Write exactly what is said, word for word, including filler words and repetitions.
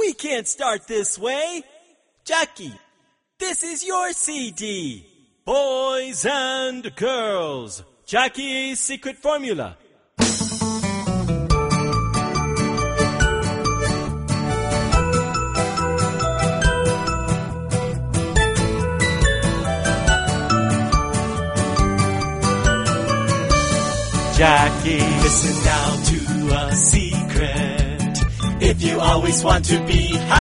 We can't start this way. Jackie, this is your C D. Boys and girls, Jackie's Secret Formula. Jackie, listen now to a secret. If you always want to be happy,